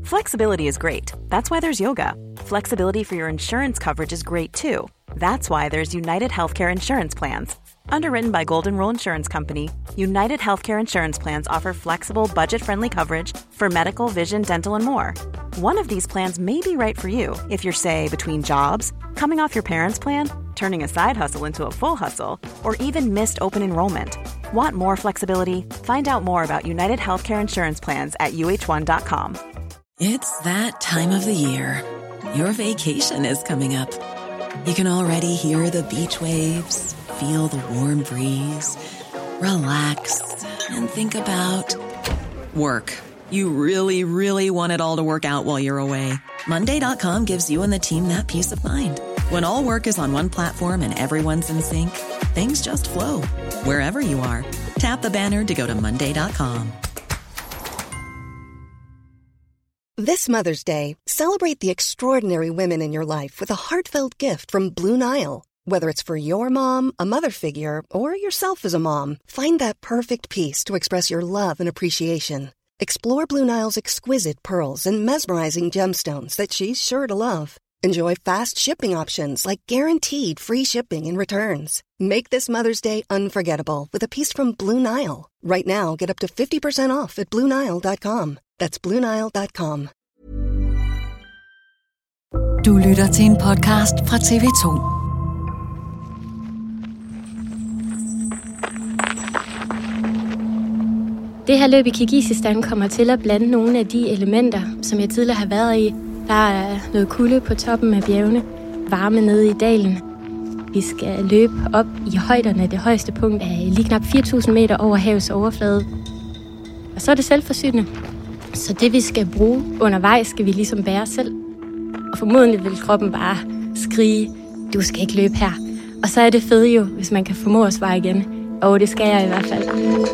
Flexibility is great. That's why there's yoga. Flexibility for your insurance coverage is great too. That's why there's United Healthcare Insurance Plans. Underwritten by Golden Rule Insurance Company, United Healthcare Insurance Plans offer flexible, budget-friendly coverage for medical, vision, dental, and more. One of these plans may be right for you if you're, say, between jobs, coming off your parents' plan, turning a side hustle into a full hustle, or even missed open enrollment. Want more flexibility? Find out more about United Healthcare Insurance Plans at uh1.com. It's that time of the year. Your vacation is coming up. You can already hear the beach waves, feel the warm breeze, relax, and think about work. You really, really want it all to work out while you're away. Monday.com gives you and the team that peace of mind. When all work is on one platform and everyone's in sync, things just flow. Wherever you are, tap the banner to go to Monday.com. This Mother's Day, celebrate the extraordinary women in your life with a heartfelt gift from Blue Nile. Whether it's for your mom, a mother figure, or yourself as a mom, find that perfect piece to express your love and appreciation. Explore Blue Nile's exquisite pearls and mesmerizing gemstones that she's sure to love. Enjoy fast shipping options like guaranteed free shipping and returns. Make this Mother's Day unforgettable with a piece from Blue Nile. Right now, get up to 50% off at BlueNile.com. That's BlueNile.com. Du lytter til en podcast fra TV2. Det her løb i Kirgisistan kommer til at blande nogle af de elementer, som jeg tidligere har været i. Der er noget kulde på toppen af bjergene, varme nede i dalen. Vi skal løbe op i højderne. Det højeste punkt er lige knap 4.000 meter over havets overflade. Og så er det selvforsynende. Så det, vi skal bruge undervejs, skal vi ligesom bære selv. Og formodentlig vil kroppen bare skrige, du skal ikke løbe her. Og så er det fedt jo, hvis man kan formå at svare igen. Og det skal jeg i hvert fald.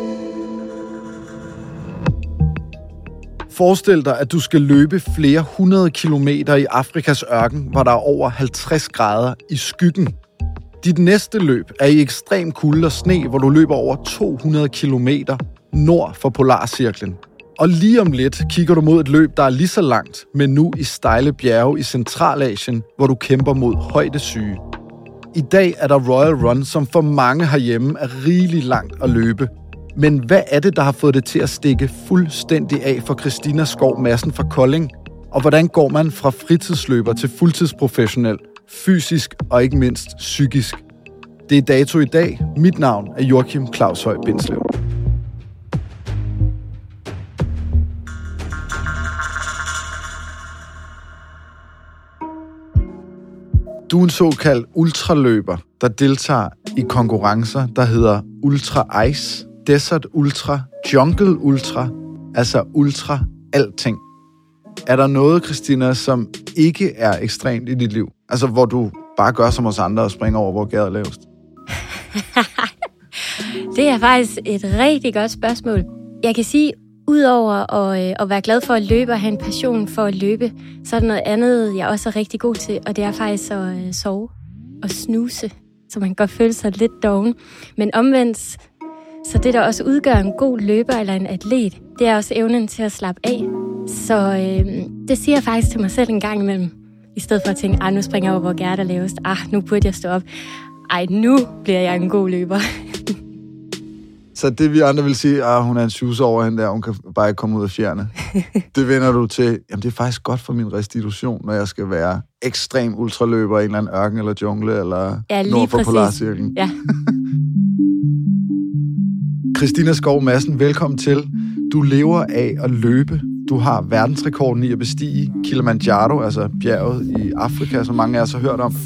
Forestil dig, at du skal løbe flere 100 kilometer i Afrikas ørken, hvor der er over 50 grader i skyggen. Dit næste løb er i ekstrem kulde og sne, hvor du løber over 200 kilometer nord for polarcirklen. Og lige om lidt kigger du mod et løb, der er lige så langt, men nu i stejle bjerge i Centralasien, hvor du kæmper mod højdesyge. I dag er der Royal Run, som for mange herhjemme er rigeligt langt at løbe. Men hvad er det, der har fået det til at stikke fuldstændig af for Christina Skov Madsen fra Kolding? Og hvordan går man fra fritidsløber til fuldtidsprofessionel, fysisk og ikke mindst psykisk? Det er dato i dag. Mit navn er Joachim Claus Høj Bindslev. Du er en såkaldt ultraløber, der deltager i konkurrencer, der hedder Ultra Ice, Desert Ultra, Jungle Ultra, altså ultra alting. Er der noget, Christina, som ikke er ekstremt i dit liv? Altså, hvor du bare gør som os andre og springer over, hvor gaden er lavest? Det er faktisk et rigtig godt spørgsmål. Jeg kan sige, udover at være glad for at løbe og have en passion for at løbe, så er der noget andet, jeg også er rigtig god til, og det er faktisk at sove og snuse, så man kan godt føle sig lidt doven. Men omvendt, så det, der også udgør en god løber eller en atlet, det er også evnen til at slappe af. Så det siger jeg faktisk til mig selv en gang imellem, i stedet for at tænke, nu springer jeg over, hvor gærdet er lavest. Nu burde jeg stå op. Nu bliver jeg en god løber. Så det vi andre vil sige, hun er en shoes over hende der, hun kan bare ikke komme ud af fjerne. Det vender du til, jamen det er faktisk godt for min restitution, når jeg skal være ekstrem ultraløber i en eller anden ørken eller jungle, eller nord for polarcirklen. Ja. Christina Skov Madsen, velkommen til. Du lever af at løbe. Du har verdensrekorden i at bestige Kilimanjaro, altså bjerget i Afrika, som mange af os har hørt om.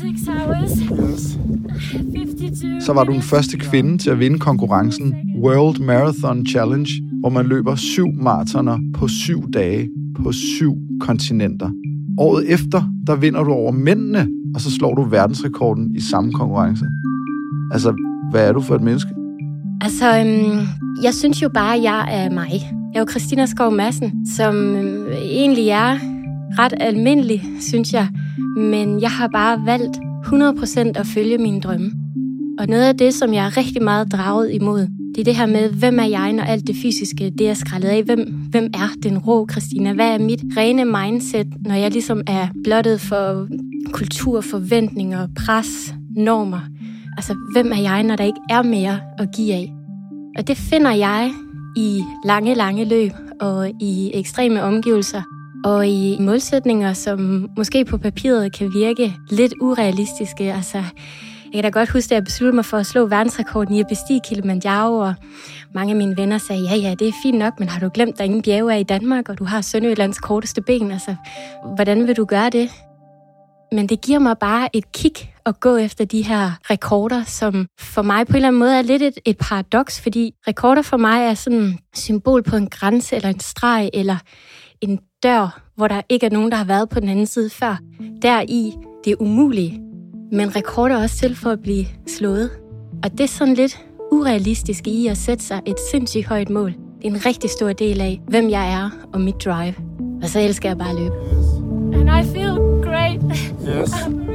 Så var du den første kvinde til at vinde konkurrencen World Marathon Challenge, hvor man løber 7 maratoner på 7 dage på 7 kontinenter. Året efter, der vinder du over mændene, og så slår du verdensrekorden i samme konkurrence. Altså, hvad er du for et menneske? Altså, jeg synes jo bare, at jeg er mig. Jeg er jo Christina Skov Madsen, som egentlig er ret almindelig, synes jeg. Men jeg har bare valgt 100% at følge mine drømme. Og noget af det, som jeg er rigtig meget draget imod, Det er det her med, hvem er jeg, når alt det fysiske, det er skrællet af. Hvem er den rå Christina? Hvad er mit rene mindset, når jeg ligesom er blottet for kultur, forventninger, pres, normer? Altså, hvem er jeg, når der ikke er mere at give af? Og det finder jeg i lange, lange løb og i ekstreme omgivelser og i målsætninger, som måske på papiret kan virke lidt urealistiske. Altså, jeg kan da godt huske, at jeg besluttede mig for at slå verdensrekorden i at bestige Kilimanjaro, og mange af mine venner sagde, ja, det er fint nok, men har du glemt, at der ingen bjerge er i Danmark, og du har Sønderjyllands korteste ben? Altså, hvordan vil du gøre det? Men det giver mig bare et kick at gå efter de her rekorder, som for mig på en eller anden måde er lidt et paradoks, fordi rekorder for mig er sådan et symbol på en grænse, eller en streg, eller en dør, hvor der ikke er nogen, der har været på den anden side før. Deri det er umuligt. Men rekorder er også til for at blive slået. Og det er sådan lidt urealistisk i at sætte sig et sindssygt højt mål. Det er en rigtig stor del af, hvem jeg er og mit drive. Og så elsker jeg bare at løbe. And I feel great. Yes.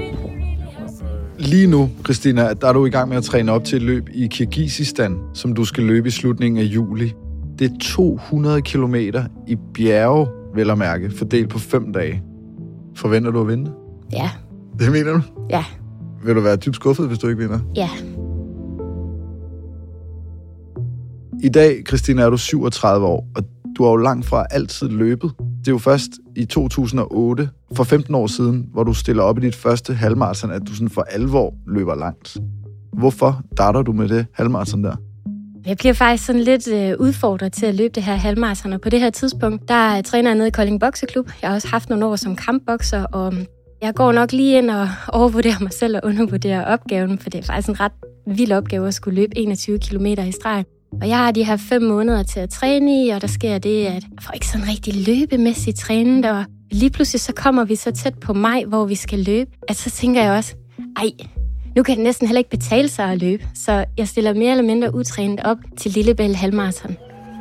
Lige nu, Christina, der er du i gang med at træne op til et løb i Kirgisistan, som du skal løbe i slutningen af juli. Det er 200 kilometer i bjerge, vel at mærke, fordelt på 5 dage. Forventer du at vinde? Ja. Det mener du? Ja. Vil du være dybt skuffet, hvis du ikke vinder? Ja. I dag, Christina, er du 37 år, og du har jo langt fra altid løbet. Det er jo først i 2008, for 15 år siden, hvor du stiller op i dit første halvmarathon, at du sådan for alvor løber langt. Hvorfor starter du med det halvmarathon der? Jeg bliver faktisk sådan lidt udfordret til at løbe det her halvmarathon, og på det her tidspunkt, der træner jeg nede i Kolding Bokseklub. Jeg har også haft nogle år som kampbokser, og jeg går nok lige ind og overvurderer mig selv og undervurderer opgaven, for det er faktisk en ret vild opgave at skulle løbe 21 kilometer i streg. Og jeg har de her 5 måneder til at træne i, og der sker det, at jeg får ikke sådan rigtig løbemæssigt trænet, og lige pludselig så kommer vi så tæt på maj, hvor vi skal løbe, at så tænker jeg også, nu kan det næsten heller ikke betale sig at løbe, så jeg stiller mere eller mindre utrænet op til Lillebælt halvmarathon.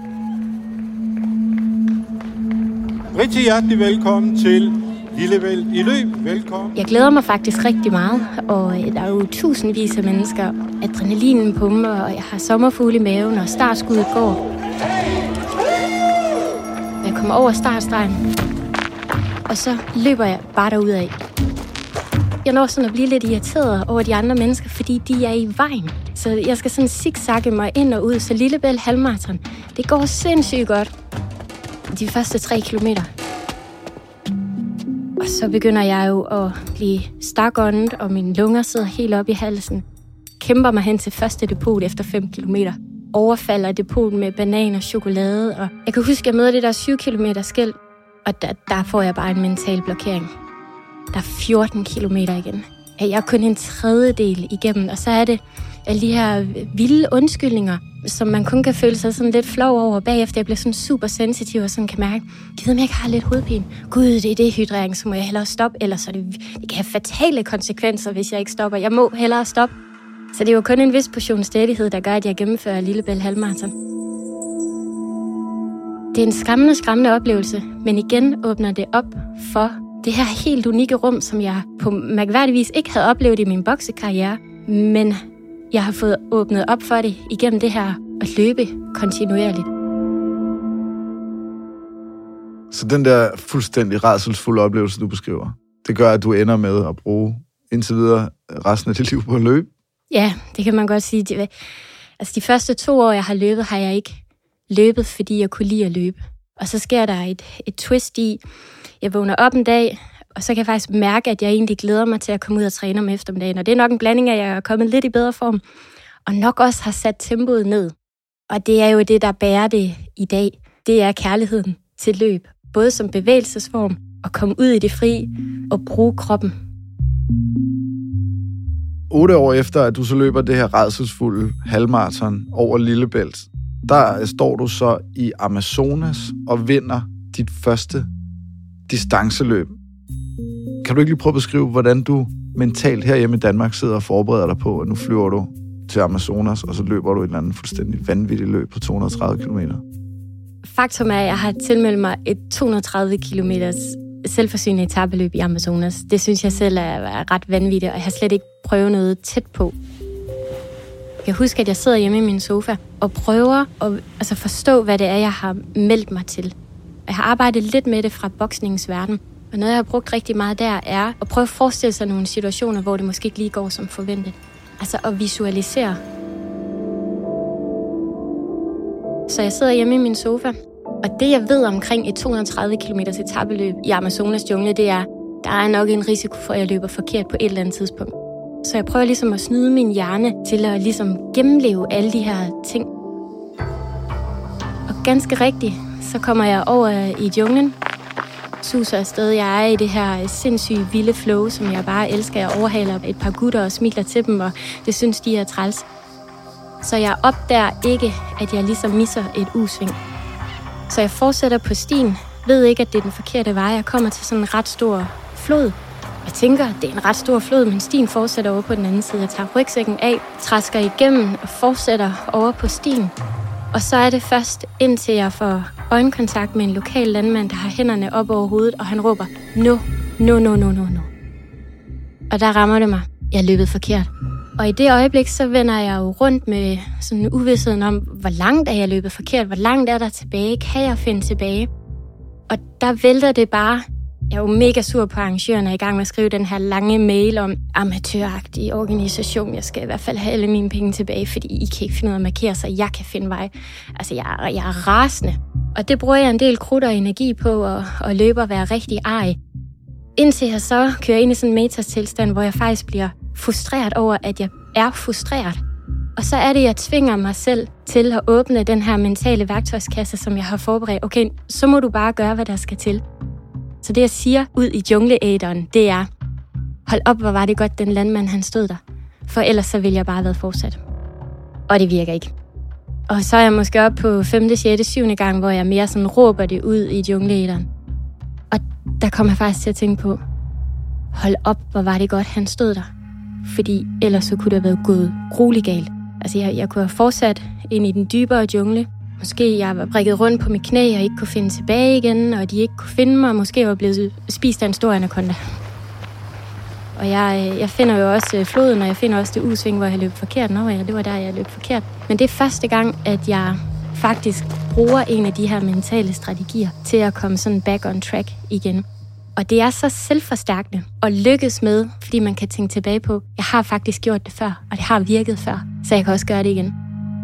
Rigtig hjertelig velkommen til Lillebælt i løb. Velkommen. Jeg glæder mig faktisk rigtig meget, og der er jo tusindvis af mennesker. Adrenalinen pumper, og jeg har sommerfugle i maven, og startskuddet går. Jeg kommer over startstregen, og så løber jeg bare derudad. Jeg når sådan at blive lidt irriteret over de andre mennesker, fordi de er i vejen. Så jeg skal sådan zigzagge mig ind og ud, så Lillebælt halvmarathon, det går sindssygt godt. De første 3 kilometer. Og så begynder jeg jo at blive stakåndet, og mine lunger sidder helt op i halsen. Kæmper mig hen til første depot efter 5 kilometer. Overfalder depoten med banan og chokolade. Og jeg kan huske, at jeg møder det der 7 kilometer skilt, og der får jeg bare en mental blokering. Der er 14 kilometer igen. Jeg er kun en tredjedel igennem, og så er det alle de her vilde undskyldninger, som man kun kan føle sig sådan lidt flov over bagefter. Jeg bliver sådan super sensitiv og sådan kan mærke, jeg ved, om jeg ikke har lidt hovedpine. Gud, det er dehydrering, så må jeg hellere stoppe, ellers så det kan have fatale konsekvenser, hvis jeg ikke stopper. Jeg må hellere stoppe. Så det er jo kun en vis portion stædighed, der gør, at jeg gennemfører Lillebælt halvmarathon. Det er en skræmmende oplevelse, men igen åbner det op for det her helt unikke rum, som jeg på mærkværdigvis ikke havde oplevet i min boksekarriere, men jeg har fået åbnet op for det igennem det her at løbe kontinuerligt. Så den der fuldstændig rædselsfulde oplevelse, du beskriver, det gør, at du ender med at bruge indtil videre resten af dit liv på at løbe? Ja, det kan man godt sige. Altså de første 2 år, jeg har løbet, har jeg ikke løbet, fordi jeg kunne lide at løbe. Og så sker der et twist i, jeg vågner op en dag, og så kan jeg faktisk mærke, at jeg egentlig glæder mig til at komme ud og træne om eftermiddagen. Og det er nok en blanding af, at jeg er kommet lidt i bedre form, og nok også har sat tempoet ned. Og det er jo det, der bærer det i dag. Det er kærligheden til løb. Både som bevægelsesform, at komme ud i det fri og bruge kroppen. 8 år efter, at du så løber det her rædselsfulde halvmarathon over Lillebælt, der står du så i Amazonas og vinder dit første distanceløb. Kan du ikke lige prøve at beskrive, hvordan du mentalt herhjemme i Danmark sidder og forbereder dig på, at nu flyver du til Amazonas, og så løber du et eller andet fuldstændig vanvittigt løb på 230 kilometer? Faktum er, at jeg har tilmeldt mig et 230 kilometers selvforsynende etapeløb i Amazonas. Det synes jeg selv er ret vanvittigt, og jeg har slet ikke prøvet noget tæt på. Jeg husker, at jeg sidder hjemme i min sofa og prøver at forstå, hvad det er, jeg har meldt mig til. Jeg har arbejdet lidt med det fra boksningens verden. Og noget, jeg har brugt rigtig meget der, er at prøve at forestille sig nogle situationer, hvor det måske ikke lige går som forventet. Altså at visualisere. Så jeg sidder hjemme i min sofa, og det, jeg ved omkring et 230 km etapeløb i Amazonas jungle, det er, der er nok en risiko for, at jeg løber forkert på et eller andet tidspunkt. Så jeg prøver ligesom at snyde min hjerne til at ligesom gennemleve alle de her ting. Og ganske rigtigt, så kommer jeg over i junglen, suser afsted. Jeg er i det her sindssygt vilde flow, som jeg bare elsker. Jeg overhaler et par gutter og smiler til dem, og det synes de er træls. Så jeg opdager ikke, at jeg ligesom misser et U-sving. Så jeg fortsætter på stien, ved ikke, at det er den forkerte vej. Jeg kommer til sådan en ret stor flod. Jeg tænker, det er en ret stor flod, men stien fortsætter over på den anden side. Jeg tager rygsækken af, træsker igennem og fortsætter over på stien. Og så er det først, indtil jeg får øjenkontakt med en lokal landmand, der har hænderne op over hovedet, og han råber, no. Og der rammer det mig. Jeg er løbet forkert. Og i det øjeblik, så vender jeg jo rundt med sådan en uvidstheden om, hvor langt er jeg løbet forkert, hvor langt er der tilbage, kan jeg finde tilbage? Og der vælter det bare. Jeg er jo mega sur på arrangørerne, i gang med at skrive den her lange mail om amatøragtig organisation. Jeg skal i hvert fald have alle mine penge tilbage, fordi I kan ikke finde ud af at markere, så jeg kan finde vej. Altså, jeg er rasende. Og det bruger jeg en del krudt og energi på at løbe og være rigtig ej. Indtil jeg så kører ind i sådan en metastilstand, hvor jeg faktisk bliver frustreret over, at jeg er frustreret. Og så er det, jeg tvinger mig selv til at åbne den her mentale værktøjskasse, som jeg har forberedt. Okay, så må du bare gøre, hvad der skal til. Så det, jeg siger ud i jungleæderen, det er, hold op, hvor var det godt, den landmand, han stod der. For ellers så ville jeg bare have været fortsat. Og det virker ikke. Og så er jeg måske op på 5., 6., 7. gang, hvor jeg mere sådan råber det ud i jungleæderen. Og der kommer jeg faktisk til at tænke på, hold op, hvor var det godt, han stod der. Fordi ellers så kunne det have været gået grueligt galt. Altså jeg kunne have fortsat ind i den dybere jungle. Måske jeg var prikket rundt på mit knæ og ikke kunne finde tilbage igen, og de ikke kunne finde mig, og måske var blevet spist af en stor anaconda. Og jeg finder jo også floden, og jeg finder også det udsving, hvor jeg løb forkert. Nå ja, det var der, jeg løb forkert. Men det er første gang, at jeg faktisk bruger en af de her mentale strategier til at komme sådan back on track igen. Og det er så selvforstærkende at lykkes med, fordi man kan tænke tilbage på, jeg har faktisk gjort det før, og det har virket før, så jeg kan også gøre det igen.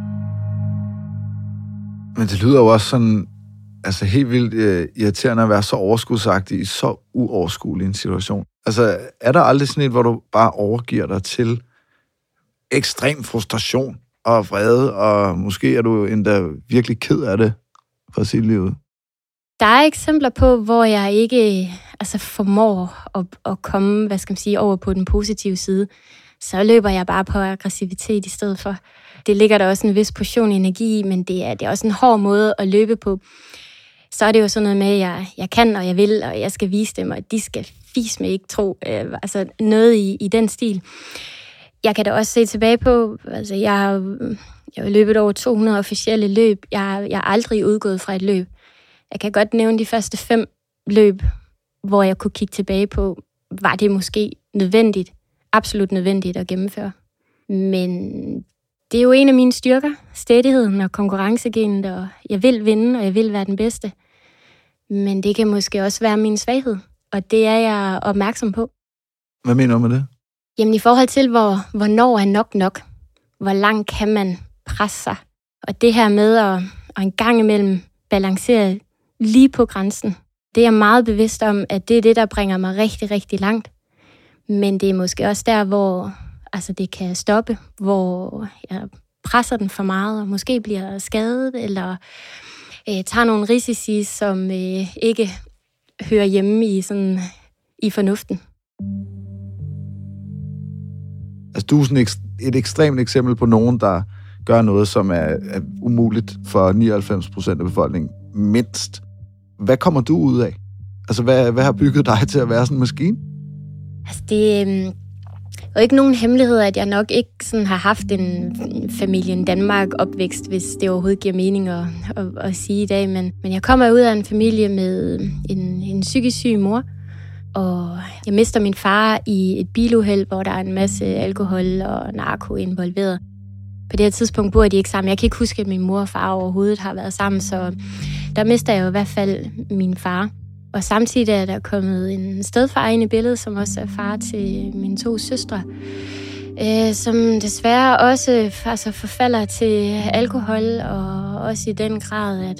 Men det lyder jo også sådan, altså helt vildt irriterende at være så overskudsagtig i så uoverskuelig en situation. Altså, er der aldrig sådan et, hvor du bare overgiver dig til ekstrem frustration og vrede, og måske er du jo endda virkelig ked af det for sit liv? Der er eksempler på, hvor jeg ikke formår at komme, over på den positive side. Så løber jeg bare på aggressivitet i stedet for. Det ligger der også en vis portion energi i, men det er også en hård måde at løbe på. Så er det jo sådan noget med, at jeg kan, og jeg vil, og jeg skal vise dem, og de skal fise mig ikke tro. Noget i den stil. Jeg kan da også se tilbage på, jeg har løbet over 200 officielle løb. Jeg er aldrig udgået fra et løb. Jeg kan godt nævne de første 5 løb, hvor jeg kunne kigge tilbage på, var det måske nødvendigt, absolut nødvendigt at gennemføre. Men det er jo en af mine styrker, stædigheden og konkurrencegenet, og jeg vil vinde, og jeg vil være den bedste. Men det kan måske også være min svaghed, og det er jeg opmærksom på. Hvad mener du med det? Jamen i forhold til, hvornår er nok. Hvor langt kan man presse sig? Og det her med at en gang imellem balancere lige på grænsen, det er jeg meget bevidst om, at det er det, der bringer mig rigtig, rigtig langt. Men det er måske også der, hvor det kan stoppe, hvor jeg presser den for meget, og måske bliver skadet, eller tager nogle risici, som ikke hører hjemme i fornuften. Altså, du er sådan et ekstremt eksempel på nogen, der gør noget, som er umuligt for 99% af befolkningen, mindst. Hvad kommer du ud af? Altså, hvad har bygget dig til at være sådan en maskine? Altså, det er jo ikke nogen hemmelighed, at jeg nok ikke sådan har haft en familien Danmark opvækst, hvis det overhovedet giver mening at sige i dag. Men jeg kommer ud af en familie med en psykisk syg mor, og jeg mister min far i et biluheld, hvor der er en masse alkohol og narko involveret. På det her tidspunkt bor de ikke sammen. Jeg kan ikke huske, at min mor og far overhovedet har været sammen, så der mister jeg jo i hvert fald min far. Og samtidig er der kommet en stedfar ind i billedet, som også er far til mine 2 søstre, som desværre også forfalder til alkohol, og også i den grad,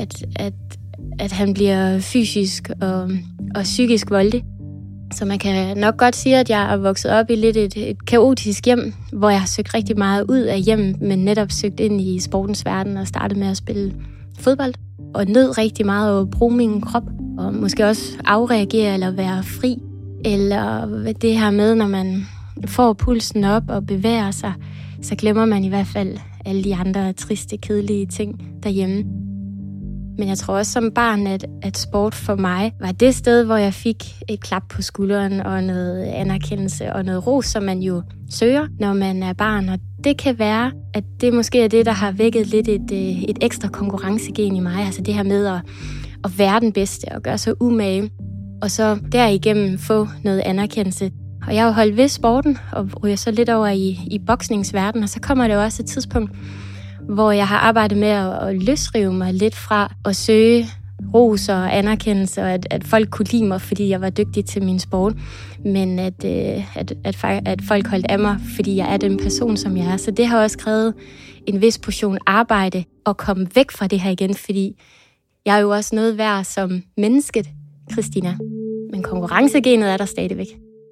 at han bliver fysisk og psykisk voldelig. Så man kan nok godt sige, at jeg er vokset op i lidt et kaotisk hjem, hvor jeg har søgt rigtig meget ud af hjemmet, men netop søgt ind i sportens verden og startet med at spille fodbold. Og nød rigtig meget at bruge min krop, og måske også afreagere eller være fri. Eller det her med, når man får pulsen op og bevæger sig, så glemmer man i hvert fald alle de andre triste, kedelige ting derhjemme. Men jeg tror også som barn, at sport for mig var det sted, hvor jeg fik et klap på skulderen og noget anerkendelse og noget ros, som man jo søger, når man er barn. Og det kan være, at det måske er det, der har vækket lidt et ekstra konkurrencegen i mig. Altså det her med at være den bedste og gøre sig umage. Og så derigennem få noget anerkendelse. Og jeg har jo holdt ved sporten og ryger så lidt over i boksningsverdenen. Og så kommer det jo også et tidspunkt, hvor jeg har arbejdet med at løsrive mig lidt fra at søge ros og anerkendelse, og at folk kunne lide mig, fordi jeg var dygtig til min sport, men at folk holdt af mig, fordi jeg er den person, som jeg er. Så det har også krævet en vis portion arbejde at komme væk fra det her igen, fordi jeg er jo også noget værd som mennesket, Christina. Men konkurrencegenet er der stadigvæk.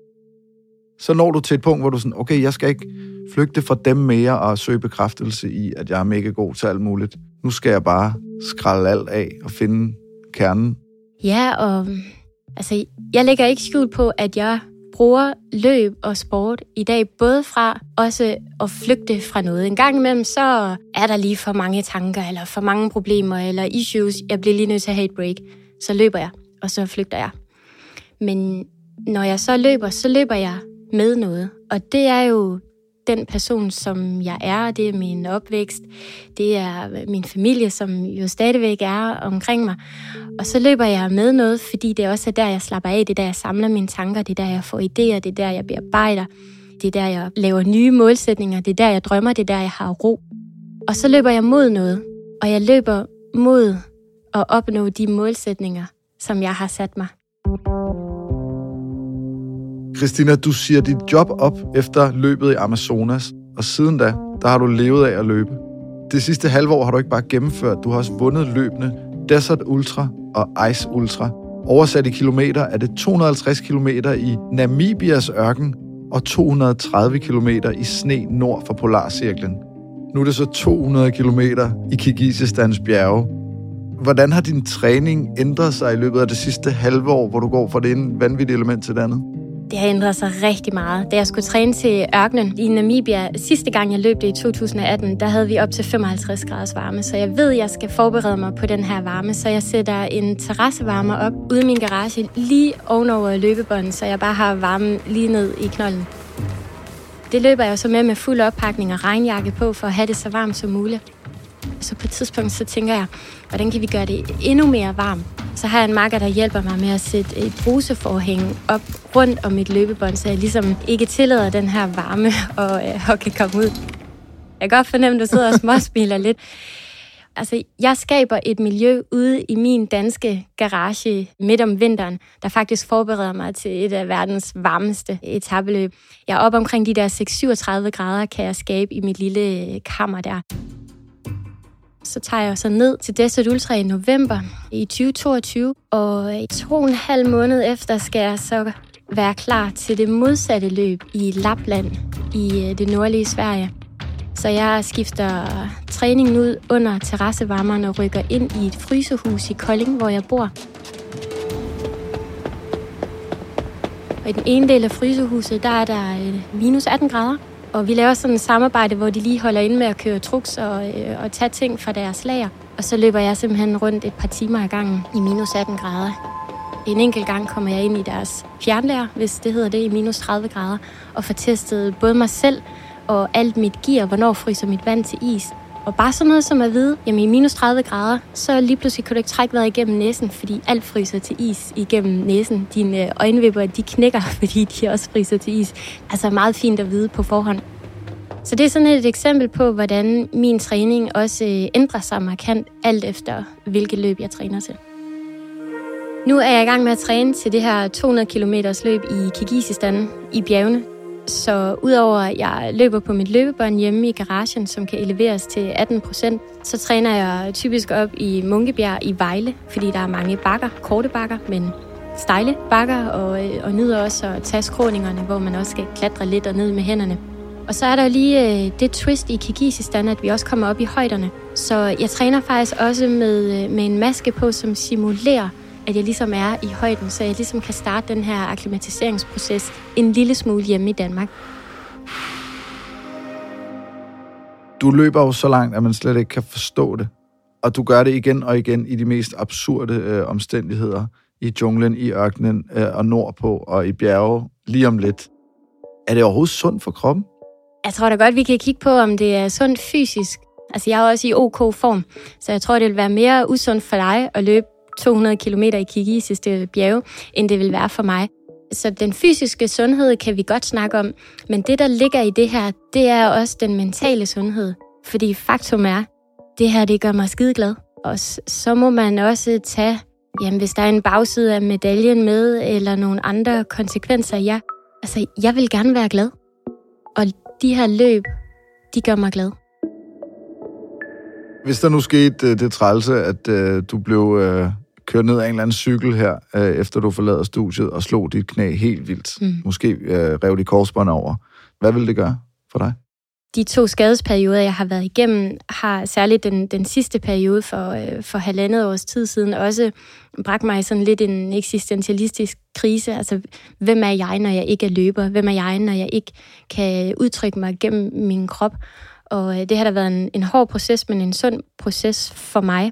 Så når du til et punkt, hvor du sådan, okay, jeg skal ikke flygte fra dem mere og søge bekræftelse i, at jeg er mega god til alt muligt. Nu skal jeg bare skrælle alt af og finde kernen. Ja, og altså, jeg lægger ikke skjult på, at jeg bruger løb og sport i dag, både fra også at flygte fra noget. En gang imellem, så er der lige for mange tanker, eller for mange problemer, eller issues. Jeg bliver lige nødt til at have et break. Så løber jeg, og så flygter jeg. Men når jeg så løber jeg med noget. Og det er jo den person, som jeg er. Det er min opvækst. Det er min familie, som jo stadigvæk er omkring mig. Og så løber jeg med noget, fordi det også er der, jeg slapper af. Det er der, jeg samler mine tanker. Det er der, jeg får idéer. Det er der, jeg bearbejder. Det er der, jeg laver nye målsætninger. Det er der, jeg drømmer. Det er der, jeg har ro. Og så løber jeg mod noget. Og jeg løber mod at opnå de målsætninger, som jeg har sat mig. Christina, du siger dit job op efter løbet i Amazonas, og siden da, der har du levet af at løbe. Det sidste halve år har du ikke bare gennemført, du har også vundet løbende Desert Ultra og Ice Ultra. Oversat i kilometer er det 250 kilometer i Namibias ørken og 230 kilometer i sne nord for Polarcirklen. Nu er det så 200 kilometer i Kirgisistans bjerge. Hvordan har din træning ændret sig i løbet af det sidste halve år, hvor du går fra det ene vanvittige element til det andet? Det har ændret sig rigtig meget. Da jeg skulle træne til ørkenen i Namibia, sidste gang jeg løb det i 2018, der havde vi op til 55 graders varme. Så jeg ved, at jeg skal forberede mig på den her varme, så jeg sætter en terrassevarmer op ude i min garage lige ovenover løbebåndet, så jeg bare har varmen lige ned i knolden. Det løber jeg så med fuld oppakning og regnjakke på, for at have det så varmt som muligt. Så på et tidspunkt så tænker jeg, hvordan kan vi gøre det endnu mere varmt? Så har jeg en makker, der hjælper mig med at sætte et bruseforhæng op rundt om mit løbebånd, så jeg ligesom ikke tillader den her varme og kan komme ud. Jeg kan godt fornemme, at du sidder og småsmiler lidt. Altså, jeg skaber et miljø ude i min danske garage midt om vinteren, der faktisk forbereder mig til et af verdens varmeste etapeløb. Jeg er oppe omkring de der 6-37 grader, kan jeg skabe i mit lille kammer der. Så tager jeg så ned til Desert Ultra i november i 2022, og 2,5 måned efter skal jeg så være klar til det modsatte løb i Lapland i det nordlige Sverige. Så jeg skifter træningen ud under terrassevarmeren og rykker ind i et frysehus i Kolding, hvor jeg bor. Og i den ene del af frysehuset, der er der minus 18 grader. Og vi laver sådan et samarbejde, hvor de lige holder inde med at køre trucks og tage ting fra deres lager. Og så løber jeg simpelthen rundt et par timer ad gangen i minus 18 grader. En enkelt gang kommer jeg ind i deres fjernlager, hvis det hedder det, i minus 30 grader, og får testet både mig selv og alt mit gear, hvornår fryser mit vand til is. Og bare sådan noget som at vide, jamen i minus 30 grader, så lige pludselig kan du ikke trække vejret igennem næsen, fordi alt fryser til is igennem næsen. Dine øjenvipper, de knækker, fordi de også fryser til is. Altså meget fint at vide på forhånd. Så det er sådan et eksempel på, hvordan min træning også ændrer sig markant, alt efter hvilket løb jeg træner til. Nu er jeg i gang med at træne til det her 200 km løb i Kirgisistan i bjergene. Så udover at jeg løber på mit løbebånd hjemme i garagen, som kan eleveres til 18%, så træner jeg typisk op i Munkebjerg i Vejle, fordi der er mange bakker, korte bakker, men stejle bakker, og nyder også at tage skråningerne, hvor man også skal klatre lidt og ned med hænderne. Og så er der lige det twist i Kirgisistan, at vi også kommer op i højderne. Så jeg træner faktisk også med en maske på, som simulerer, at jeg ligesom er i højden, så jeg ligesom kan starte den her akklimatiseringsproces en lille smule hjemme i Danmark. Du løber jo så langt, at man slet ikke kan forstå det. Og du gør det igen og igen i de mest absurde omstændigheder. I junglen, i ørkenen og nordpå og i bjerge lige om lidt. Er det overhovedet sundt for kroppen? Jeg tror da godt, vi kan kigge på, om det er sundt fysisk. Altså, jeg er også i OK form, så jeg tror, det vil være mere usundt for dig at løbe 200 km i kirgisiske bjerge, end det vil være for mig. Så den fysiske sundhed kan vi godt snakke om, men det, der ligger i det her, det er også den mentale sundhed. Fordi faktum er, det her, det gør mig skideglad. Og så må man også tage, hvis der er en bagside af medaljen med, eller nogle andre konsekvenser, jeg vil gerne være glad. Og de her løb, de gør mig glad. Hvis der nu skete det trælse, at du blev kørt ned af en eller anden cykel her, efter du forlader studiet, og slog dit knæ helt vildt. Måske rev dit korsbånd over. Hvad vil det gøre for dig? De 2 skadesperioder, jeg har været igennem, har særligt den sidste periode for 1,5 års tid siden også bragt mig i sådan lidt en eksistentialistisk krise. Altså, hvem er jeg, når jeg ikke er løber? Hvem er jeg, når jeg ikke kan udtrykke mig gennem min krop? Og det har da været en hård proces, men en sund proces for mig.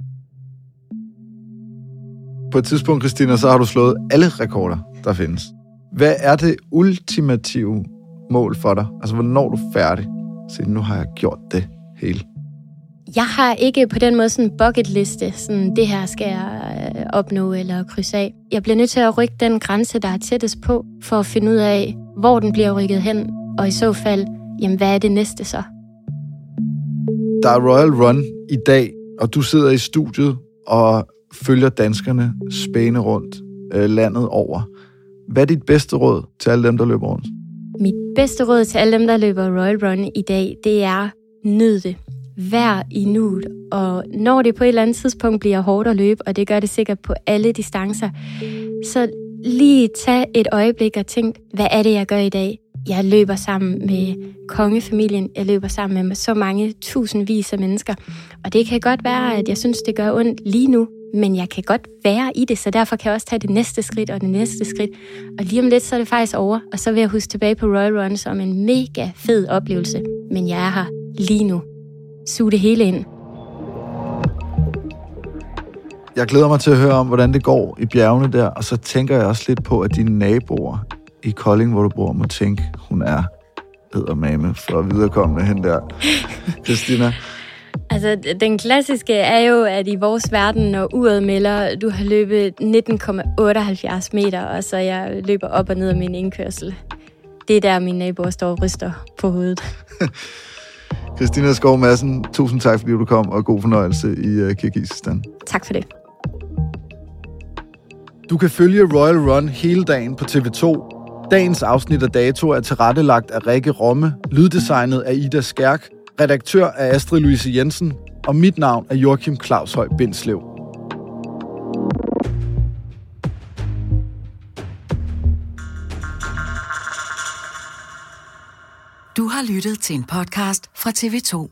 På et tidspunkt, Christina, så har du slået alle rekorder, der findes. Hvad er det ultimative mål for dig? Altså, hvornår er du færdig? Så nu har jeg gjort det hele. Jeg har ikke på den måde sådan en bucketliste, sådan det her skal jeg opnå eller krydse af. Jeg bliver nødt til at rykke den grænse, der er tættest på, for at finde ud af, hvor den bliver rykket hen, og i så fald, hvad er det næste så? Der er Royal Run i dag, og du sidder i studiet og følger danskerne spæne rundt landet over. Hvad er dit bedste råd til alle dem, der løber rundt? Mit bedste råd til alle dem, der løber Royal Run i dag, det er nyd det. Vær i nuet, og når det på et eller andet tidspunkt bliver hårdt at løbe, og det gør det sikkert på alle distancer, så lige tag et øjeblik og tænk, hvad er det, jeg gør i dag? Jeg løber sammen med kongefamilien, jeg løber sammen med så mange tusindvis af mennesker, og det kan godt være, at jeg synes, det gør ondt lige nu, men jeg kan godt være i det, så derfor kan jeg også tage det næste skridt og det næste skridt. Og lige om lidt, så er det faktisk over, og så vil jeg huske tilbage på Royal Run som en mega fed oplevelse. Men jeg er her lige nu. Sug det hele ind. Jeg glæder mig til at høre om, hvordan det går i bjergene der, og så tænker jeg også lidt på, at dine naboer i Kolding, hvor du bor, må tænke, hun er eddermame for at viderekomme hen der. Christina? Altså, den klassiske er jo, at i vores verden, når uret melder, du har løbet 19,78 meter, og så jeg løber op og ned af min indkørsel. Det er der, mine naboer står og ryster på hovedet. Christina Skov Madsen, tusind tak, fordi du kom, og god fornøjelse i Kirgisistan. Tak for det. Du kan følge Royal Run hele dagen på TV2. Dagens afsnit af Dato er tilrettelagt af Rikke Romme, lyddesignet af Ida Skærk, redaktør af Astrid Louise Jensen, og mit navn er Joachim Claushøj Bindslev. Du har lyttet til en podcast fra TV2.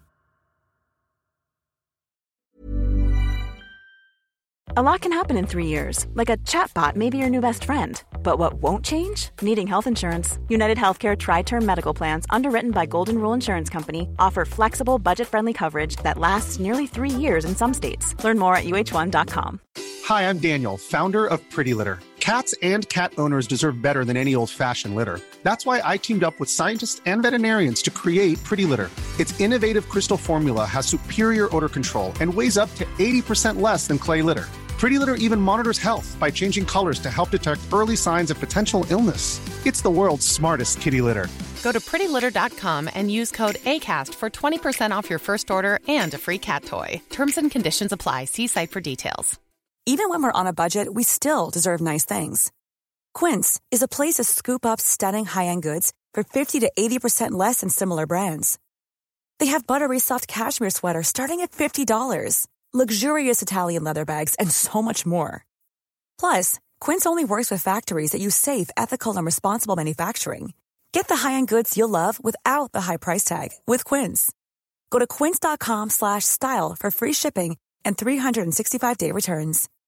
A lot can happen in 3 years, like a chatbot may be your new best friend. But what won't change? Needing health insurance. United Healthcare Tri-Term Medical Plans, underwritten by Golden Rule Insurance Company, offer flexible, budget-friendly coverage that lasts nearly 3 years in some states. Learn more at uh1.com. Hi, I'm Daniel, founder of Pretty Litter. Cats and cat owners deserve better than any old-fashioned litter. That's why I teamed up with scientists and veterinarians to create Pretty Litter. Its innovative crystal formula has superior odor control and weighs up to 80% less than clay litter. Pretty Litter even monitors health by changing colors to help detect early signs of potential illness. It's the world's smartest kitty litter. Go to prettylitter.com and use code ACAST for 20% off your first order and a free cat toy. Terms and conditions apply. See site for details. Even when we're on a budget, we still deserve nice things. Quince is a place to scoop up stunning high-end goods for 50 to 80% less than similar brands. They have buttery soft cashmere sweaters starting at $50, luxurious Italian leather bags, and so much more. Plus, Quince only works with factories that use safe, ethical, and responsible manufacturing. Get the high-end goods you'll love without the high price tag with Quince. Go to quince.com/style for free shipping and 365-day returns.